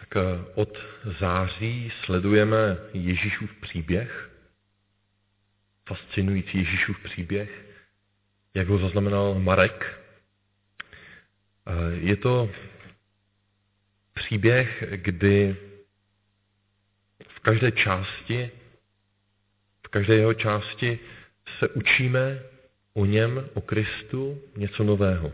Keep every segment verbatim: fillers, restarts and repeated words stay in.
Tak od září sledujeme Ježíšův příběh, fascinující Ježíšův příběh, jak ho zaznamenal Marek. Je to příběh, kdy v každé části, v každé jeho části se učíme o něm, o Kristu, něco nového.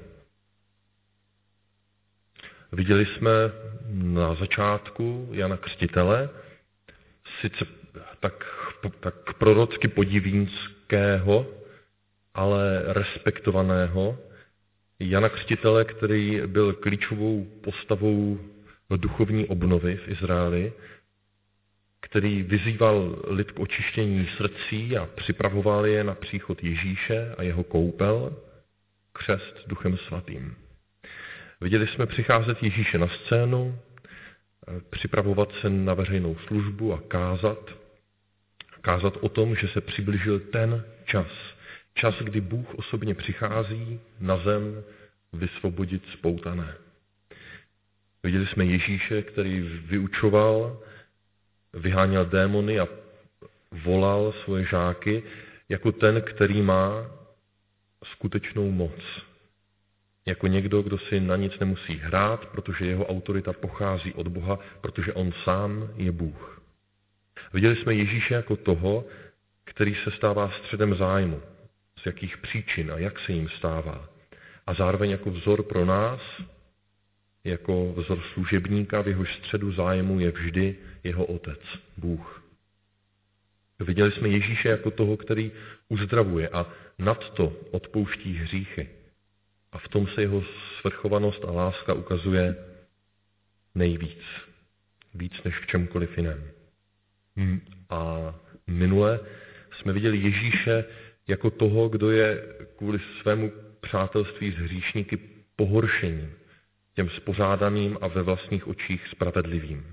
Viděli jsme na začátku Jana Křtitele, sice tak, tak prorocky podivínského, ale respektovaného Jana Křtitele, který byl klíčovou postavou duchovní obnovy v Izraeli, který vyzýval lid k očištění srdcí a připravoval je na příchod Ježíše a jeho koupel, křest Duchem Svatým. Viděli jsme přicházet Ježíše na scénu, připravovat se na veřejnou službu a kázat. Kázat o tom, že se přiblížil ten čas. Čas, kdy Bůh osobně přichází na zem vysvobodit spoutané. Viděli jsme Ježíše, který vyučoval, vyháněl démony a volal svoje žáky jako ten, který má skutečnou moc. Jako někdo, kdo si na nic nemusí hrát, protože jeho autorita pochází od Boha, protože on sám je Bůh. Viděli jsme Ježíše jako toho, který se stává středem zájmu, z jakých příčin a jak se jim stává. A zároveň jako vzor pro nás, jako vzor služebníka, v jehož středu zájmu je vždy jeho otec, Bůh. Viděli jsme Ježíše jako toho, který uzdravuje a nadto odpouští hříchy. A v tom se jeho svrchovanost a láska ukazuje nejvíc. Víc než v čemkoliv jiném. A minule jsme viděli Ježíše jako toho, kdo je kvůli svému přátelství s hříšníky pohoršením, těm spořádaným a ve vlastních očích spravedlivým.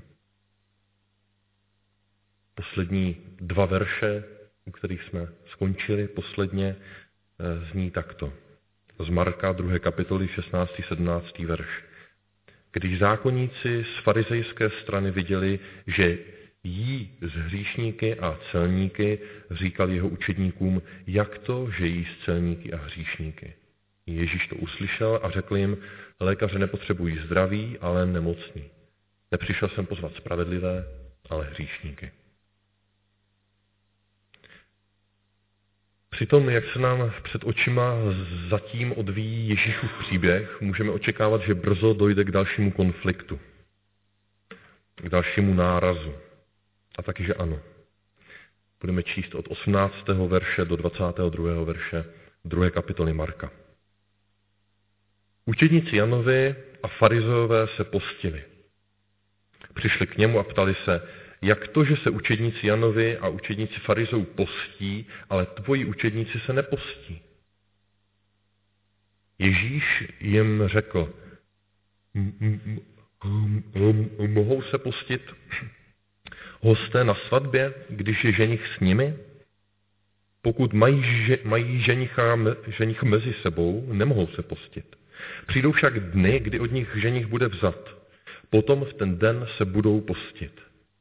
Poslední dva verše, u kterých jsme skončili posledně, zní takto. Z Marka druhé kapitoly šestnáctý sedmnáctý verš. Když zákonníci z farizejské strany viděli, že jí z hříšníky a celníky, říkal jeho učedníkům, jak to, že jí z celníky a hříšníky. Ježíš to uslyšel a řekl jim, lékaře nepotřebují zdraví, ale nemocní. Nepřišel jsem pozvat spravedlivé, ale hříšníky. Přitom, jak se nám před očima zatím odvíjí Ježíšův příběh, můžeme očekávat, že brzo dojde k dalšímu konfliktu, k dalšímu nárazu. A taky, že ano. Budeme číst od osmnáctého verše do dvacátého druhého verše druhé kapitoly Marka. Učedníci Janovi a farizeové se postili. Přišli k němu a ptali se, jak to, že se učedníci Janovi a učedníci farizou postí, ale tvoji učedníci se nepostí? Ježíš jim řekl, mohou se postit hosté na svatbě, když je ženich s nimi? Pokud mají, že, mají ženicha, ženich mezi sebou, nemohou se postit. Přijdou však dny, kdy od nich ženich bude vzat. Potom v ten den se budou postit.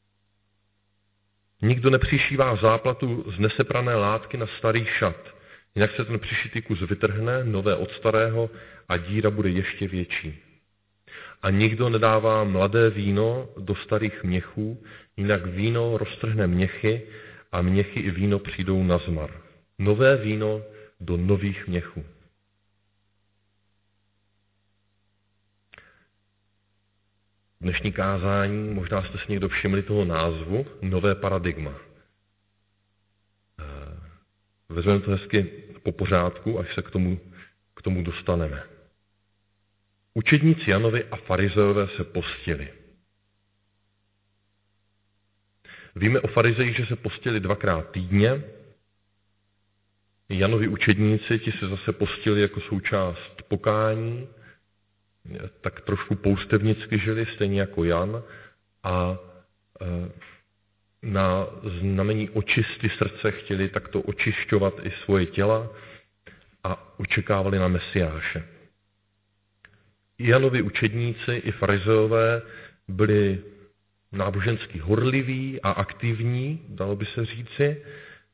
Nikdo nepřišívá záplatu z neseprané látky na starý šat, jinak se ten přišitý kus vytrhne, nové od starého, a díra bude ještě větší. A nikdo nedává mladé víno do starých měchů, jinak víno roztrhne měchy a měchy i víno přijdou na zmar. Nové víno do nových měchů. Dnešní kázání, možná jste si někdo všimli toho názvu, nové paradigma. Vezmeme to hezky po pořádku, až se k tomu, k tomu dostaneme. Učedníci Janovi a farizeové se postili. Víme o farizejích, že se postili dvakrát týdně. Janovi učedníci, ti se zase postili jako součást pokání, tak trošku poustevnicky žili, stejně jako Jan, a na znamení očisty srdce chtěli takto očišťovat i svoje těla a očekávali na Mesiáše. Janovi učedníci i farizeové byli nábožensky horliví a aktivní, dalo by se říci.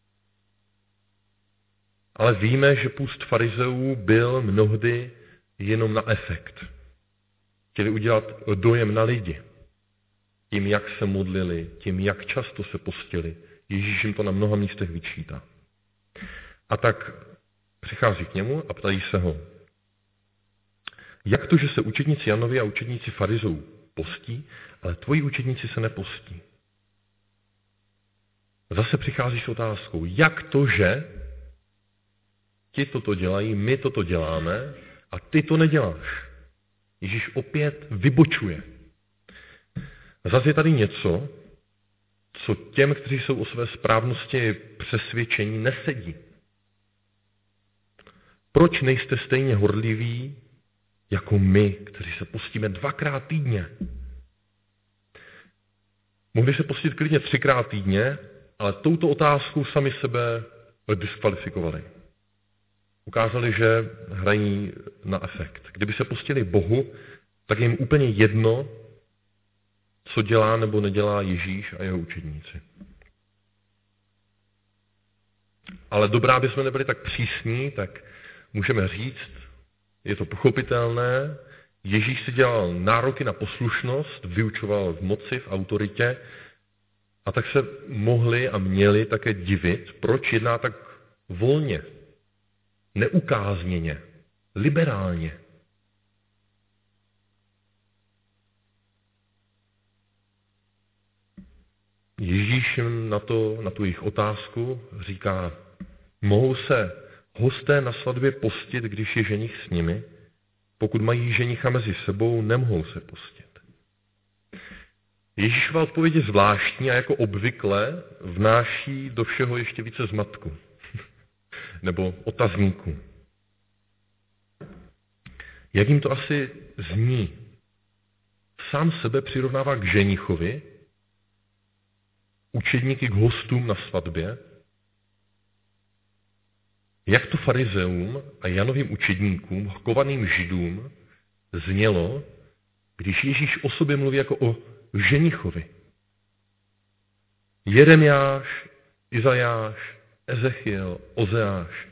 Ale víme, že půst farizeů byl mnohdy jenom na efekt. Chtěli udělat dojem na lidi. Tím, jak se modlili, tím, jak často se postili. Ježíš jim to na mnoha místech vyčítá. A tak přichází k němu a ptají se ho, jak to, že se učedníci Janovi a učedníci farizeů postí, ale tvoji učedníci se nepostí. Zase přichází s otázkou, jak to, že ti toto dělají, my toto děláme a ty to neděláš. Ježíš opět vybočuje. Zase je tady něco, co těm, kteří jsou o své správnosti přesvědčení, nesedí. Proč nejste stejně horliví jako my, kteří se postíme dvakrát týdně? Mohli se postit klidně třikrát týdně, ale touto otázkou sami sebe diskvalifikovali. Ukázali, že hrají na efekt. Kdyby se postili Bohu, tak je jim úplně jedno, co dělá nebo nedělá Ježíš a jeho učedníci. Ale dobrá, aby jsme nebyli tak přísní, tak můžeme říct, je to pochopitelné, Ježíš si dělal nároky na poslušnost, vyučoval v moci, v autoritě, a tak se mohli a měli také divit, proč jedná tak volně, neukázněně, liberálně. Ježíš na, to, na tu jejich otázku říká, mohou se hosté na svatbě postit, když je ženich s nimi? Pokud mají ženicha mezi sebou, nemohou se postit. Ježíšova odpověď je zvláštní a jako obvykle vnáší do všeho ještě více zmatku. Nebo otazníku. Jak jim to asi zní? Sám sebe přirovnává k ženichovi, učedníky k hostům na svatbě. Jak to farizeům a Janovým učedníkům, kovaným židům, znělo, když Ježíš o sobě mluví jako o ženichovi. Jeremiáš, Izajáš, Ezechiel, Ozeáš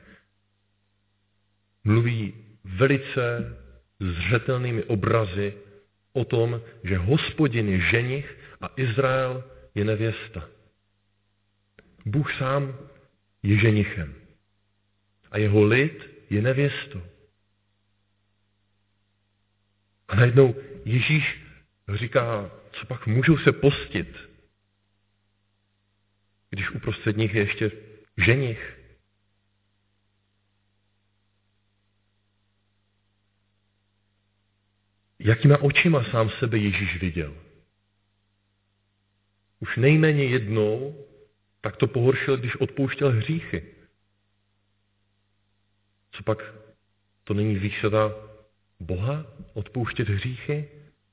mluví velice zřetelnými obrazy o tom, že Hospodin je ženich a Izrael je nevěsta. Bůh sám je ženichem a jeho lid je nevěstou. A najednou Ježíš říká, co pak můžou se postit, když uprostřed nich je ještě ženich. Jakýma očima sám sebe Ježíš viděl? Už nejméně jednou tak to pohoršil, když odpouštěl hříchy. Co pak to není výsada Boha odpouštět hříchy?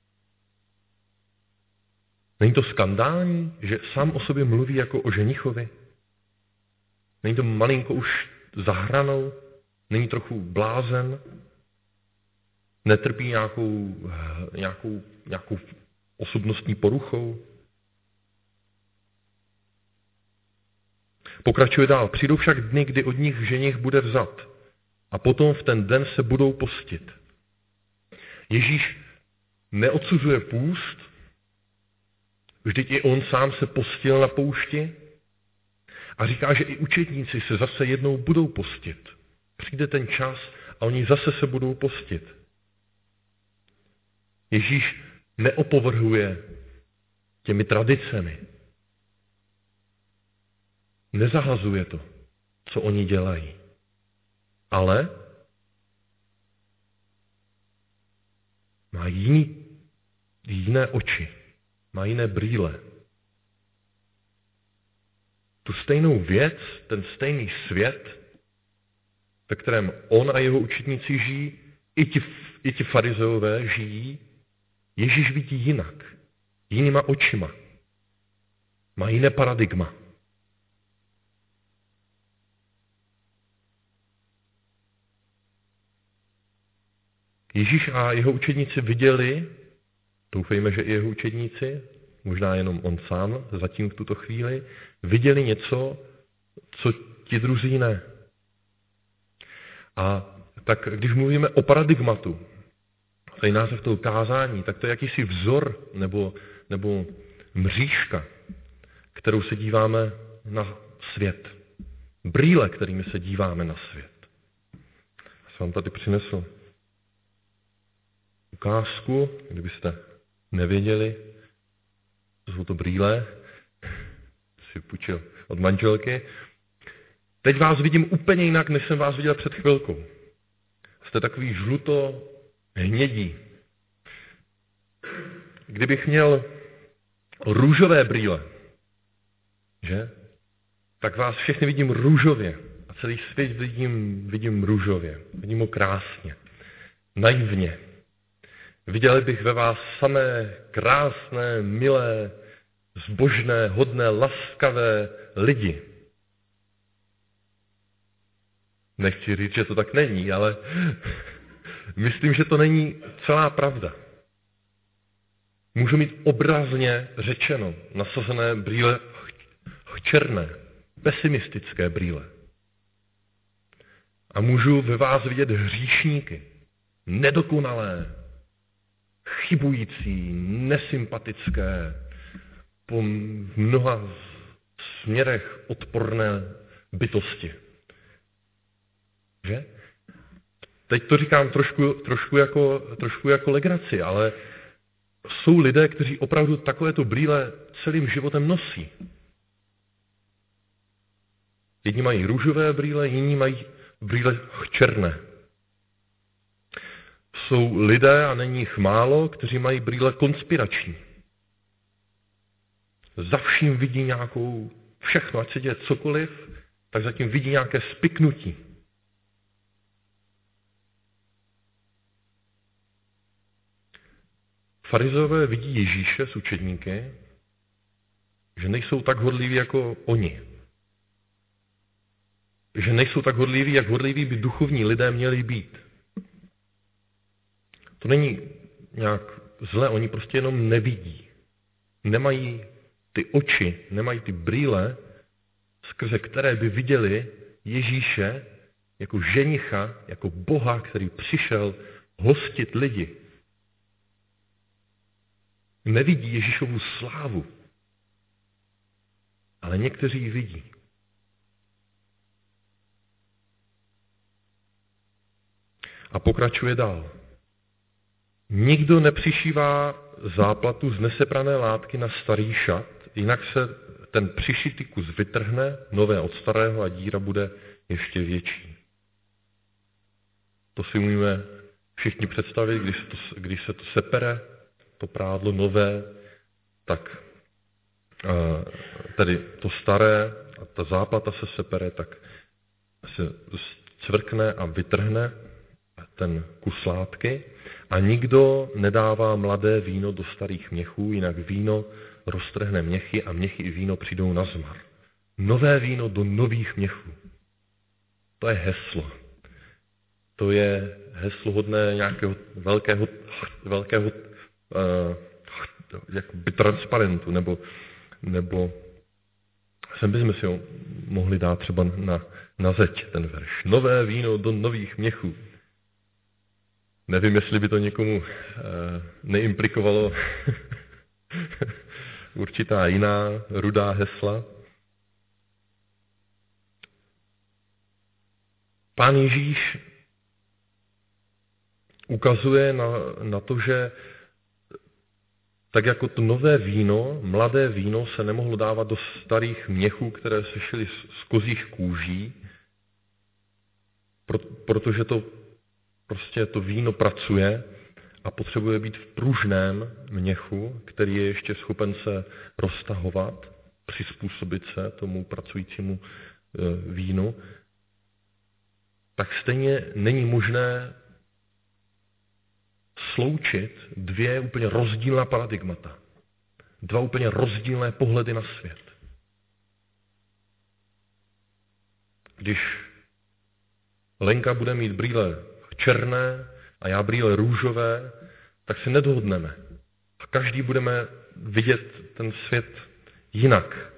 Není to skandální, že sám o sobě mluví jako o ženichovi? Není to malinko už za hranou? Není trochu blázen? Netrpí nějakou, nějakou, nějakou osobnostní poruchou? Pokračuje dál. Přijdou však dny, kdy od nich ženich bude vzat a potom v ten den se budou postit. Ježíš neodsuzuje půst, vždyť i on sám se postil na poušti a říká, že i učedníci se zase jednou budou postit. Přijde ten čas a oni zase se budou postit. Ježíš neopovrhuje těmi tradicemi. Nezahazuje to, co oni dělají. Ale má jiný, jiné oči, má jiné brýle. Tu stejnou věc, ten stejný svět, ve kterém on a jeho učedníci žijí, i ti, i ti farizeové žijí, Ježíš vidí jinak, jinýma očima. Má jiné paradigma. Ježíš a jeho učedníci viděli, doufejme, že i jeho učedníci, možná jenom on sám, zatím v tuto chvíli, viděli něco, co ti druzí ne. A tak když mluvíme o paradigmatu, to je název toho kázání, tak to je jakýsi vzor nebo, nebo mřížka, kterou se díváme na svět. Brýle, kterými se díváme na svět. Já jsem vám tady přinesl ukázku, kdybyste nevěděli, to jsou to brýle, si půjčil od manželky. Teď vás vidím úplně jinak, než jsem vás viděl před chvilkou. Jste takový žluto hnědí. Kdybych měl růžové brýle, že? Tak vás všechny vidím růžově. A celý svět vidím, vidím růžově. Vidím ho krásně. Naivně. Viděl bych ve vás samé krásné, milé, zbožné, hodné, laskavé lidi. Nechci říct, že to tak není, ale myslím, že to není celá pravda. Můžu mít obrazně řečeno nasazené brýle černé, pesimistické brýle. A můžu ve vás vidět hříšníky, nedokonalé, chybující, nesympatické, po mnoha směrech odporné bytosti. Že? Teď to říkám trošku, trošku, jako, trošku jako legraci, ale jsou lidé, kteří opravdu takovéto brýle celým životem nosí. Jedni mají růžové brýle, jiní mají brýle černé. Jsou lidé, a není jich málo, kteří mají brýle konspirační. Za vším vidí nějakou, všechno, ať se děje cokoliv, tak zatím vidí nějaké spiknutí. Farizové vidí Ježíše s učedníky, že nejsou tak horliví jako oni. Že nejsou tak horliví, jak horliví by duchovní lidé měli být. To není nějak zle, oni prostě jenom nevidí. Nemají ty oči, nemají ty brýle, skrze které by viděli Ježíše jako ženicha, jako Boha, který přišel hostit lidi. Nevidí Ježíšovu slávu, ale někteří ji vidí. A pokračuje dál. Nikdo nepřišívá záplatu z neseprané látky na starý šat, jinak se ten přišitý kus vytrhne, nové od starého, a díra bude ještě větší. To si umíme všichni představit, když se to, když se to sepere, to prádlo nové, tak tedy to staré a ta záplata se sepere, tak se cvrkne a vytrhne ten kus látky a nikdo nedává mladé víno do starých měchů, jinak víno roztrhne měchy a měchy i víno přijdou na zmar. Nové víno do nových měchů. To je heslo. To je heslo hodné nějakého velkého, velkého uh, jakoby transparentu, nebo, nebo sem bychom si ho mohli dát třeba na, na zeď, ten verš. Nové víno do nových měchů. Nevím, jestli by to někomu uh, neimplikovalo určitá jiná rudá hesla. Pán Ježíš ukazuje na, na to, že tak jako to nové víno, mladé víno se nemohlo dávat do starých měchů, které se šily z kozích kůží, protože to prostě to víno pracuje a potřebuje být v pružném měchu, který je ještě schopen se roztahovat, přizpůsobit se tomu pracujícímu vínu, tak stejně není možné sloučit dvě úplně rozdílná paradigmata. Dva úplně rozdílné pohledy na svět. Když Lenka bude mít brýle černé a já brýle růžové, tak se nedohodneme. A každý budeme vidět ten svět jinak.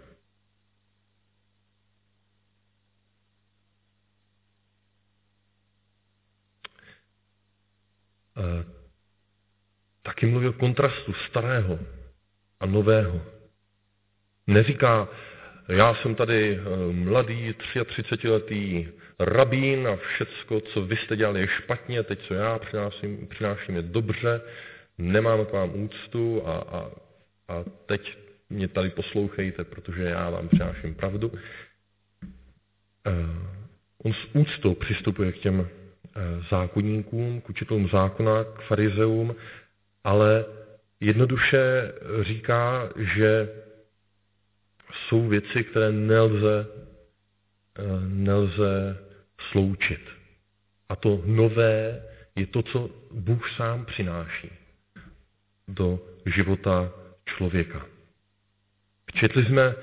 Taky mluví o kontrastu starého a nového. Neříká, já jsem tady mladý, třiatřicetiletý rabín a všecko, co vy jste dělali, je špatně, teď co já přináším, přináším je dobře, nemám k vám úctu a, a, a teď mě tady poslouchejte, protože já vám přináším pravdu. On s úctou přistupuje k těm zákonníkům, k učitelům zákona, k farizeům, ale jednoduše říká, že jsou věci, které nelze, nelze sloučit. A to nové je to, co Bůh sám přináší do života člověka. Četli jsme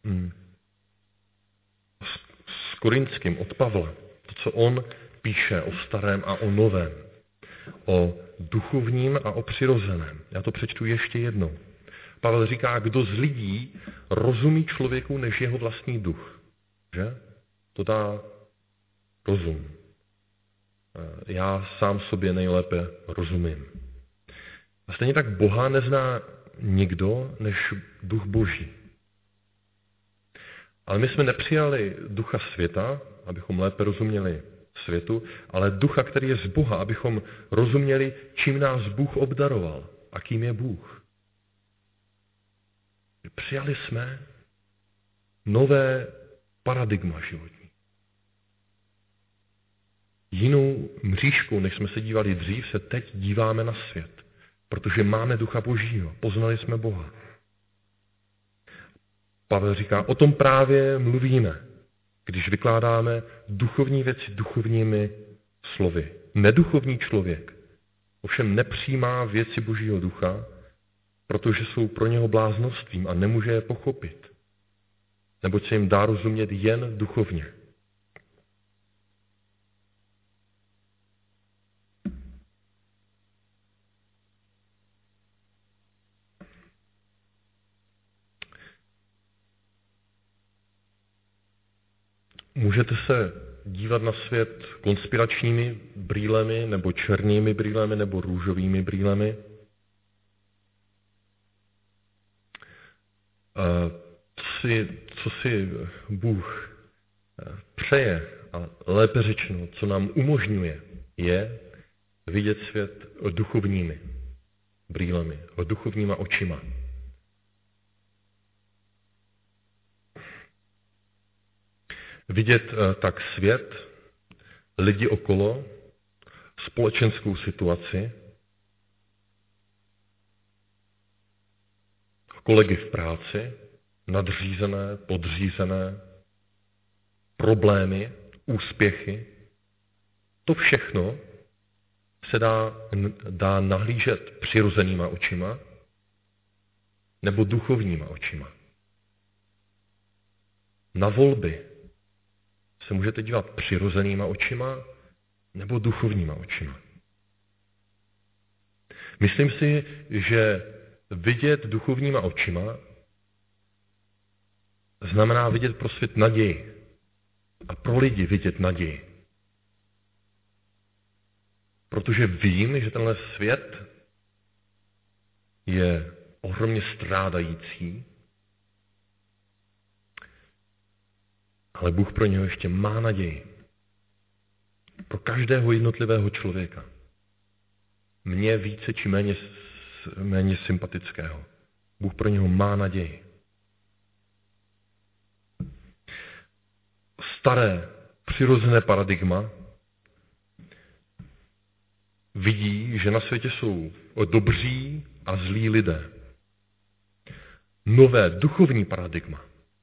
s Korinským od Pavla, to, co on píše o starém a o novém, o duchovním a o přirozeném. Já to přečtu ještě jednou. Pavel říká, kdo z lidí rozumí člověku než jeho vlastní duch. Že? To dá rozum. Já sám sobě nejlépe rozumím. A stejně tak Boha nezná nikdo než duch Boží. Ale my jsme nepřijali ducha světa, abychom lépe rozuměli světu, ale ducha, který je z Boha, abychom rozuměli, čím nás Bůh obdaroval a kým je Bůh. Přijali jsme nové paradigma životní. Jinou mřížkou, než jsme se dívali dřív, se teď díváme na svět, protože máme ducha Božího, poznali jsme Boha. Pavel říká, o tom právě mluvíme, když vykládáme duchovní věci duchovními slovy. Neduchovní člověk ovšem nepřijímá věci Božího ducha, protože jsou pro něho bláznostvím a nemůže je pochopit, neboť se jim dá rozumět jen duchovně. Můžete se dívat na svět konspiračními brýlemi, nebo černými brýlemi, nebo růžovými brýlemi. Co si, co si Bůh přeje, a lépe řečeno, co nám umožňuje, je vidět svět duchovními brýlemi, duchovníma očima. Vidět tak svět, lidi okolo, společenskou situaci, kolegy v práci, nadřízené, podřízené, problémy, úspěchy. To všechno se dá, dá nahlížet přirozenýma očima nebo duchovníma očima. Na volby se můžete dívat přirozenýma očima nebo duchovníma očima. Myslím si, že vidět duchovníma očima znamená vidět pro svět naději a pro lidi vidět naději. Protože vím, že tenhle svět je ohromně strádající, ale Bůh pro něho ještě má naději. Pro každého jednotlivého člověka. Mně více či méně, méně sympatického. Bůh pro něho má naději. Staré, přirozené paradigma vidí, že na světě jsou dobří a zlí lidé. Nové duchovní paradigma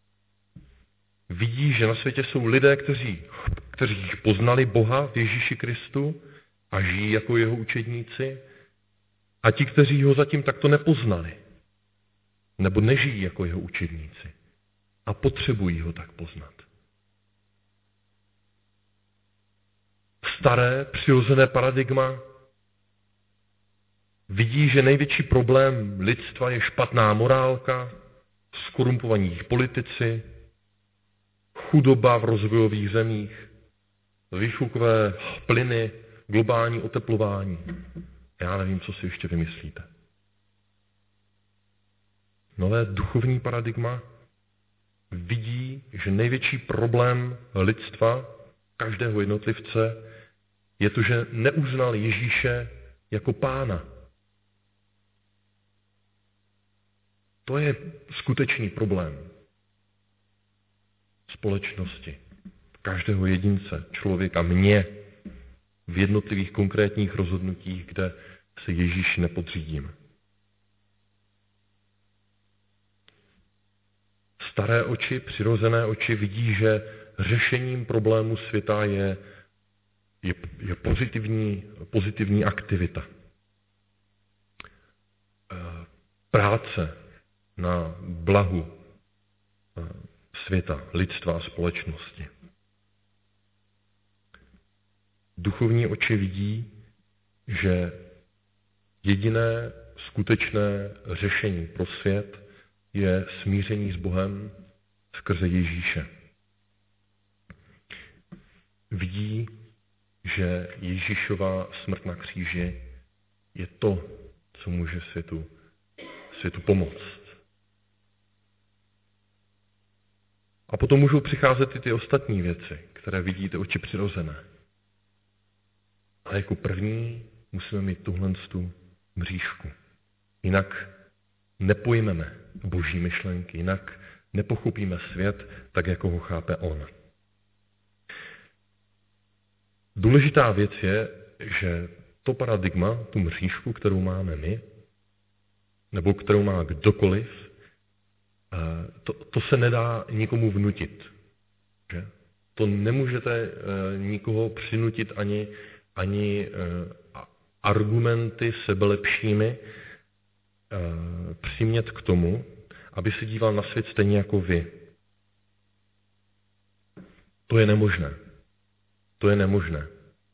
vidí, že na světě jsou lidé, kteří, kteří poznali Boha v Ježíši Kristu a žijí jako jeho učedníci, a ti, kteří ho zatím takto nepoznali, nebo nežijí jako jeho učedníci a potřebují ho tak poznat. Staré, přirozené paradigma Vidí, že největší problém lidstva je špatná morálka, skorumpovaní politici, chudoba v rozvojových zemích, výfukové plyny, globální oteplování. Já nevím, co si ještě vymyslíte. Nové duchovní paradigma vidí, že největší problém lidstva, každého jednotlivce, je to, že neuznal Ježíše jako pána. To je skutečný problém společnosti, každého jedince, člověka, mě, v jednotlivých konkrétních rozhodnutích, kde se Ježíši nepodřídím. Staré oči, přirozené oči vidí, že řešením problému světa je, je, je pozitivní, pozitivní aktivita. Práce na blahu světa, lidstva a společnosti. Duchovní oči vidí, že jediné skutečné řešení pro svět je smíření s Bohem skrze Ježíše. Vidí, že Ježíšova smrt na kříži je to, co může světu, světu pomoct. A potom můžou přicházet i ty ostatní věci, které vidí ty oči přirozené. A jako první musíme mít tuhle tu mřížku. Jinak nepojmeme boží myšlenky, jinak nepochopíme svět tak, jako ho chápe on. Důležitá věc je, že to paradigma, tu mřížku, kterou máme my, nebo kterou má kdokoliv, to, to se nedá nikomu vnutit. Že? To nemůžete nikoho přinutit ani, ani argumenty sebelepšími přimět k tomu, aby se díval na svět stejně jako vy. To je nemožné. To je nemožné.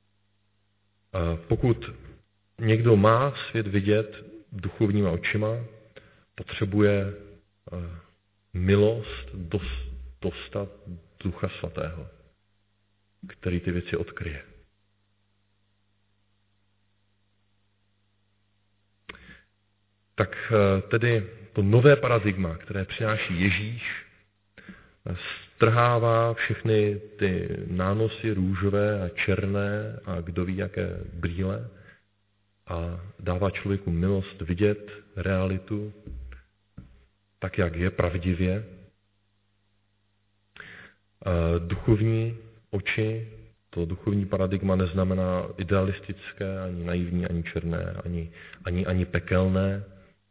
Pokud někdo má svět vidět duchovníma očima, potřebuje milost dostat Ducha Svatého, který ty věci odkryje. Tak tedy to nové paradigma, které přináší Ježíš, strhává všechny ty nánosy růžové a černé a kdo ví jaké brýle a dává člověku milost vidět realitu tak, jak je pravdivě. Duchovní oči, to duchovní paradigma neznamená idealistické, ani naivní, ani černé, ani, ani, ani pekelné.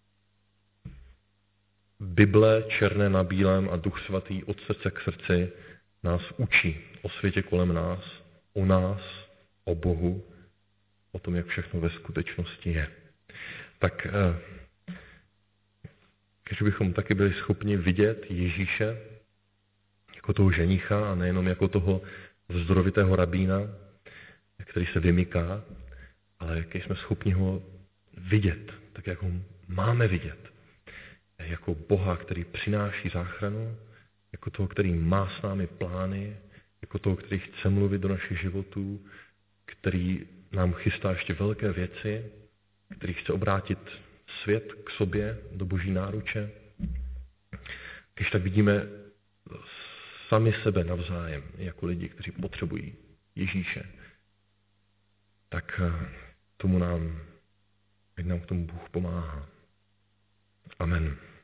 Bible černé na bílém a Duch Svatý od srdce k srdci nás učí o světě kolem nás, o nás, o Bohu, o tom, jak všechno ve skutečnosti je. Tak když bychom taky byli schopni vidět Ježíše jako toho ženicha a nejenom jako toho vzdorovitého rabína, který se vymyká, ale jak jsme schopni ho vidět, tak jak ho máme vidět. Jako Boha, který přináší záchranu, jako toho, který má s námi plány, jako toho, který chce mluvit do našich životů, který nám chystá ještě velké věci, který chce obrátit svět k sobě, do Boží náruče. Když tak vidíme sami sebe navzájem, jako lidi, kteří potřebují Ježíše, tak tomu nám, ať nám k tomu Bůh pomáhá. Amen.